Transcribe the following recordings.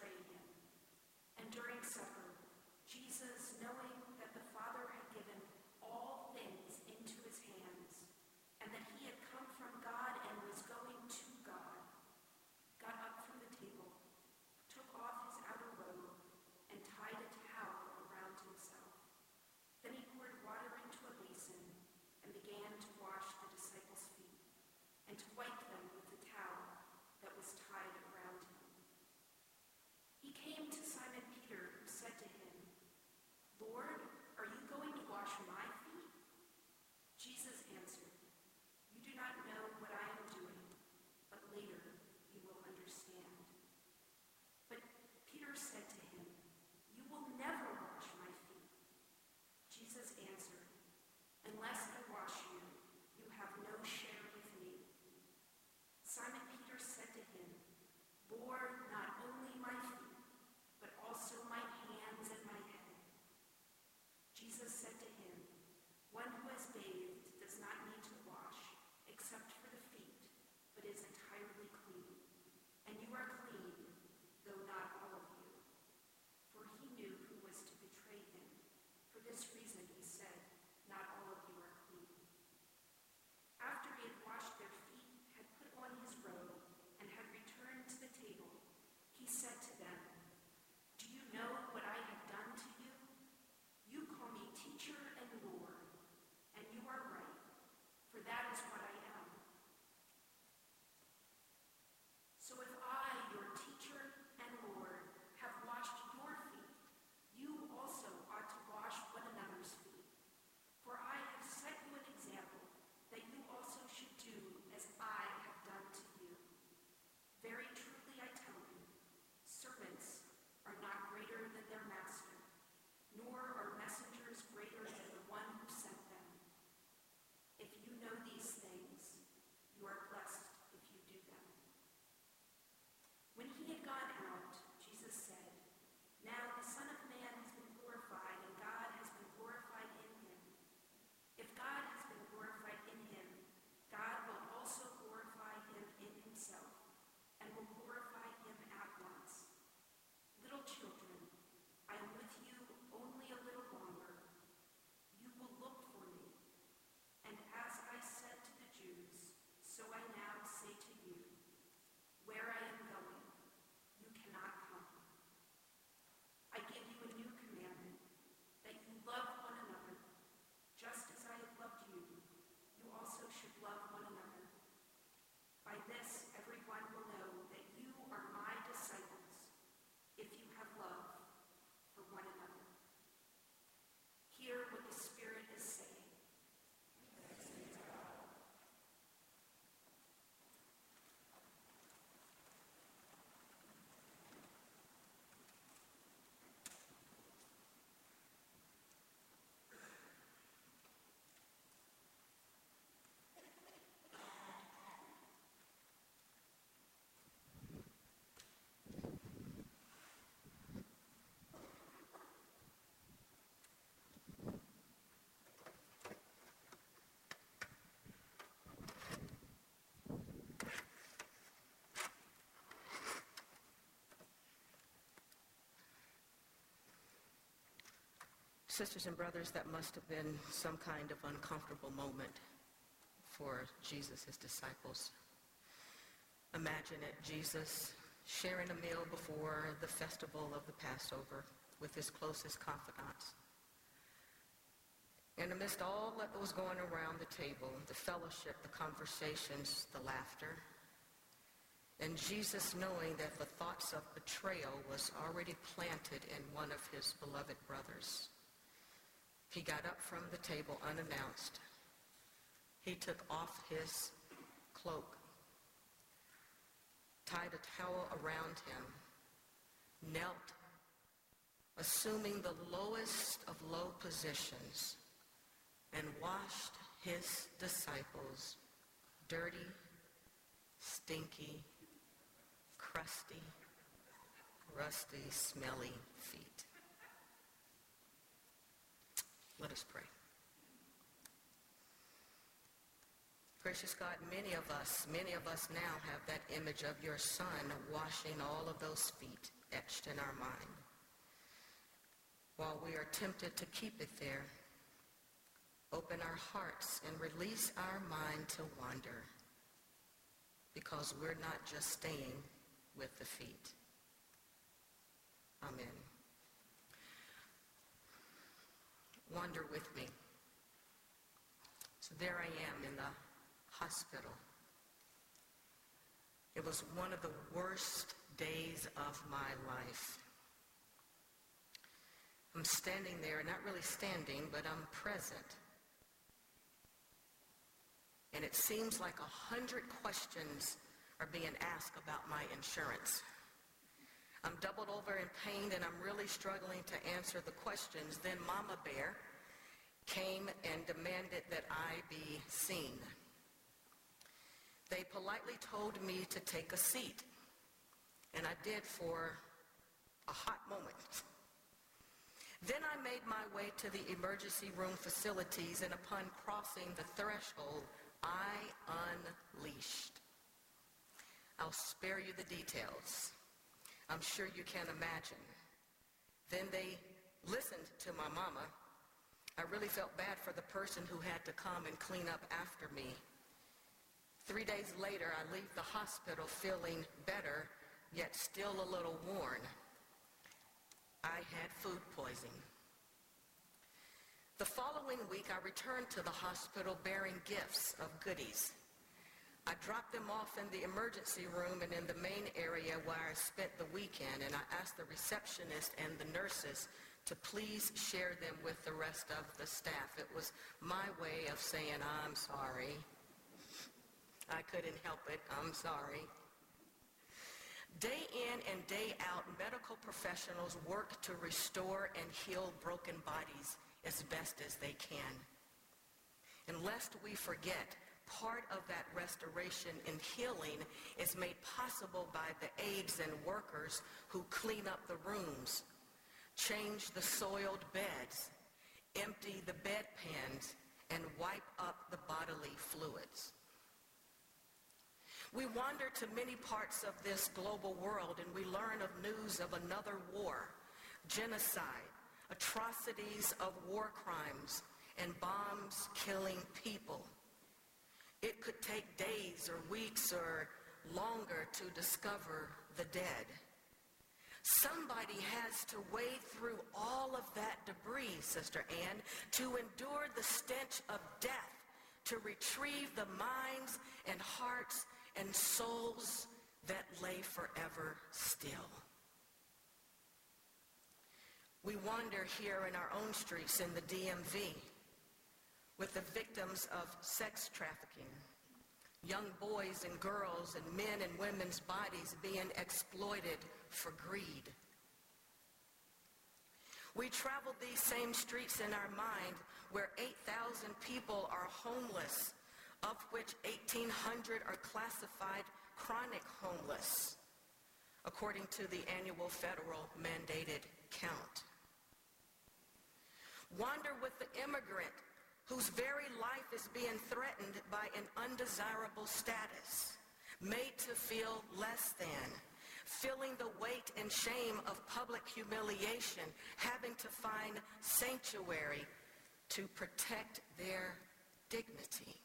betray him. And during supper, Jesus, knowing that the Father had given all things into his hands, and that he had come from God and was going to God, got up from the table, took off his outer robe, and tied a towel around himself. Then he poured water into a basin and began to wash the disciples' feet, and to wipe them with the towel that was tied around him. He came to Simon Peter, who said to him, "Lord, are you going to wash my feet?" Jesus answered, "You do not know what I am doing, but later you will understand." But Peter said to him, "You will never wash my feet." Jesus answered, "Unless I wash you, you have no share with me." Simon Peter said to him, "Lord, not only my feet, but also my hands and my head." Jesus said to him, "One who has bathed does not need to wash, except for the feet, but is entirely clean. And you are clean, though not all of you." For he knew who was to betray him. For this reason he said, "Not all of you are clean." After he had washed their feet, had put on his robe, and had returned to the table, he said to them, "Do you know what I have done to you? You call me teacher and Lord, and you are right, for that is what I am. So if I, your teacher and Lord, have washed your feet, you also ought to wash one another's feet. For I have set you an example that you also should do as I have done to you. Very truly I tell you, servants are not greater than their master, nor are messengers greater than the one who sent them. If you know these things, you are blessed if you do them." When he had gone out, Jesus said, "Now the Son of Man has been glorified, and God has been glorified in him. If God has been glorified in him, God will also glorify him in himself, and will glorify him at once. Little children, I am with you only a little longer. You will look for me. And as I said to the Jews, so I now say to you, where I am going, you cannot come. I give you a new commandment, that you love one another. Just as I have loved you, you also should love one another. By this, everyone will know that you are my disciples, if you have love for one another." Hear what the Spirit is saying. Sisters and brothers, that must have been some kind of uncomfortable moment for Jesus' disciples. Imagine it, Jesus sharing a meal before the festival of the Passover with his closest confidants. And amidst all that was going around the table, the fellowship, the conversations, the laughter, and Jesus knowing that the thoughts of betrayal was already planted in one of his beloved brothers, he got up from the table unannounced. He took off his cloak, tied a towel around him, knelt, assuming the lowest of low positions, and washed his disciples' dirty, stinky, crusty, rusty, smelly feet. Let us pray. Gracious God, many of us now have that image of your Son washing all of those feet etched in our mind. While we are tempted to keep it there, open our hearts and release our mind to wander, because we're not just staying with the feet. Amen. Wander with me. So there I am in the hospital. It was one of the worst days of my life. I'm standing there, not really standing, but I'm present. And it seems like 100 questions are being asked about my insurance. I'm doubled over in pain and I'm really struggling to answer the questions. Then Mama Bear came and demanded that I be seen. They politely told me to take a seat, and I did for a hot moment. Then I made my way to the emergency room facilities, and upon crossing the threshold, I unleashed. I'll spare you the details. I'm sure you can imagine. Then they listened to my mama. I really felt bad for the person who had to come and clean up after me. 3 days later, I leave the hospital feeling better, yet still a little worn. I had food poisoning. The following week, I returned to the hospital bearing gifts of goodies. I dropped them off in the emergency room and in the main area where I spent the weekend, and I asked the receptionist and the nurses to please share them with the rest of the staff. It was my way of saying, I'm sorry. I couldn't help it. I'm sorry. Day in and day out, medical professionals work to restore and heal broken bodies as best as they can. And lest we forget, part of that restoration and healing is made possible by the aides and workers who clean up the rooms, change the soiled beds, empty the bedpans, and wipe up the bodily fluids. We wander to many parts of this global world and we learn of news of another war, genocide, atrocities of war crimes, and bombs killing people. It could take days or weeks or longer to discover the dead. Somebody has to wade through all of that debris, Sister Ann, to endure the stench of death, to retrieve the minds and hearts and souls that lay forever still. We wander here in our own streets in the DMV with the victims of sex trafficking, young boys and girls and men and women's bodies being exploited for greed. We travel these same streets in our mind where 8,000 people are homeless, of which 1,800 are classified chronic homeless, according to the annual federal mandated count. Wander with the immigrant whose very life is being threatened by an undesirable status, made to feel less than, feeling the weight and shame of public humiliation, having to find sanctuary to protect their dignity.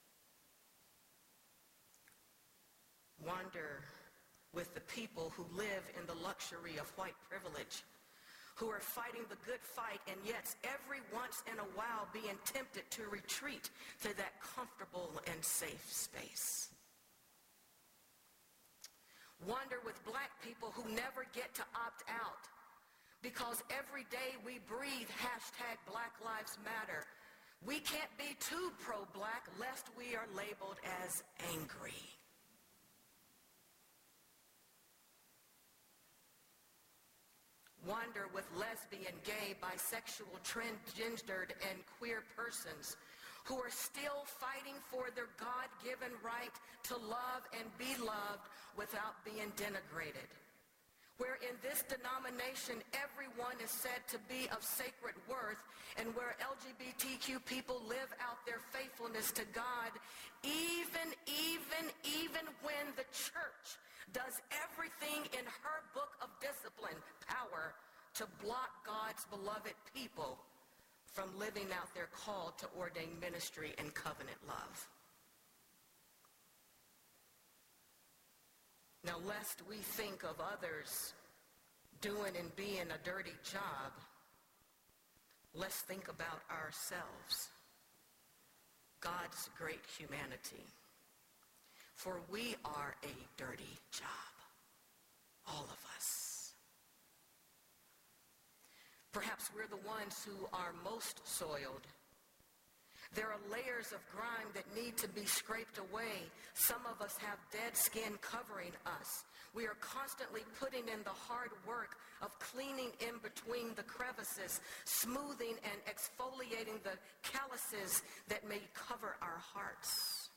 Wander with the people who live in the luxury of white privilege, who are fighting the good fight and yet every once in a while being tempted to retreat to that comfortable and safe space. Wander with black people who never get to opt out because every day we breathe #Black Lives Matter. We can't be too pro-black lest we are labeled as angry. Wander with lesbian, gay, bisexual, transgendered, and queer persons who are still fighting for their God-given right to love and be loved without being denigrated. where in this denomination everyone is said to be of sacred worth, and where LGBTQ people live out their faithfulness to God, even when the church does everything in her book of discipline, power, to block God's beloved people from living out their call to ordained ministry and covenant love. Now, lest we think of others doing and being a dirty job, let's think about ourselves, God's great humanity. For we are a dirty job, all of us. Perhaps we're the ones who are most soiled. There are layers of grime that need to be scraped away. Some of us have dead skin covering us. We are constantly putting in the hard work of cleaning in between the crevices, smoothing and exfoliating the calluses that may cover our hearts.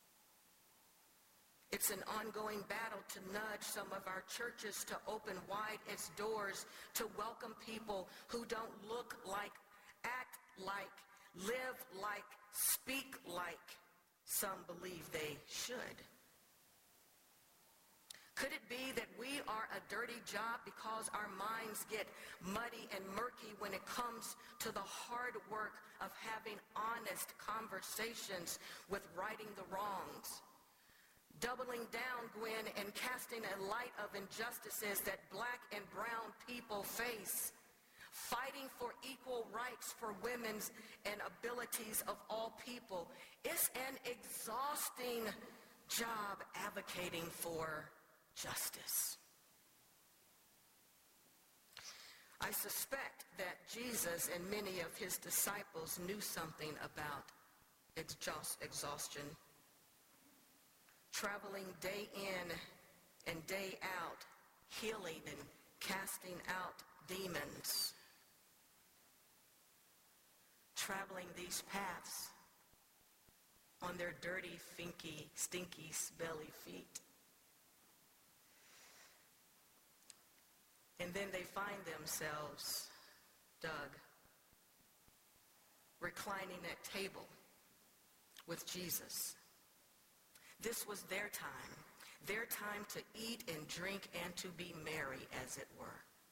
It's an ongoing battle to nudge some of our churches to open wide its doors to welcome people who don't look like, act like, live like, speak like some believe they should. Could it be that we are a dirty job because our minds get muddy and murky when it comes to the hard work of having honest conversations with righting the wrongs? Doubling down, Gwen, and casting a light of injustices that black and brown people face. Fighting for equal rights for women's and abilities of all people. It's an exhausting job advocating for justice. I suspect that Jesus and many of his disciples knew something about exhaustion. Traveling day in and day out, healing and casting out demons. Traveling these paths on their dirty, stinky, smelly feet. And then they find themselves, Doug, reclining at table with Jesus. This was their time to eat and drink and to be merry, as it were.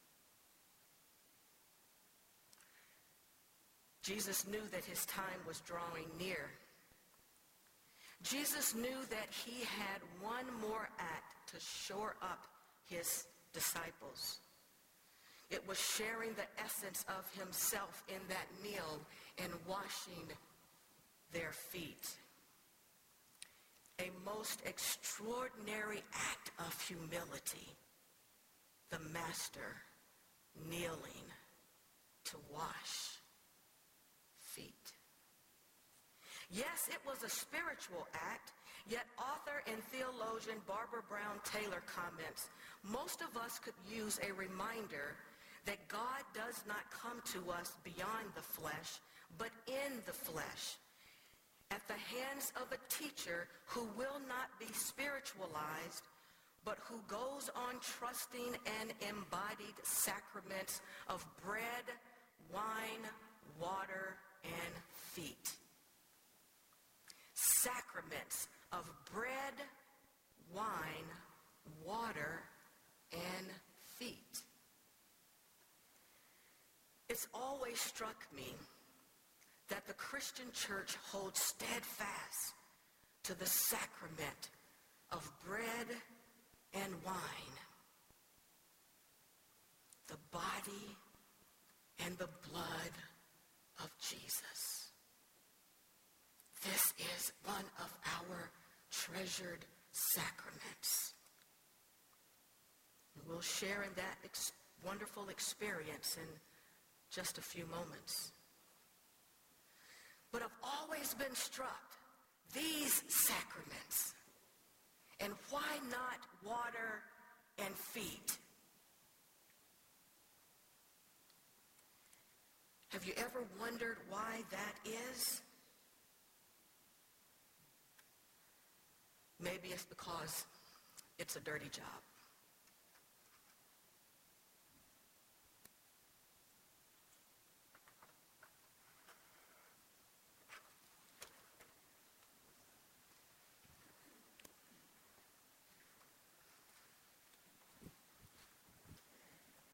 Jesus knew that his time was drawing near. Jesus knew that he had one more act to shore up his disciples. It was sharing the essence of himself in that meal and washing their feet. A most extraordinary act of humility. The master kneeling to wash feet. Yes, it was a spiritual act, yet author and theologian Barbara Brown Taylor comments, most of us could use a reminder that God does not come to us beyond the flesh, but in the flesh, at the hands of a teacher who will not be spiritualized, but who goes on trusting an embodied sacraments of bread, wine, water, and feet. Sacraments of bread, wine, water, and feet. It's always struck me that the Christian church holds steadfast to the sacrament of bread and wine, the body and the blood of Jesus. This is one of our treasured sacraments. We'll share in that wonderful experience in just a few moments. But I've always been struck, these sacraments, and why not water and feet? Have you ever wondered why that is? Maybe it's because it's a dirty job.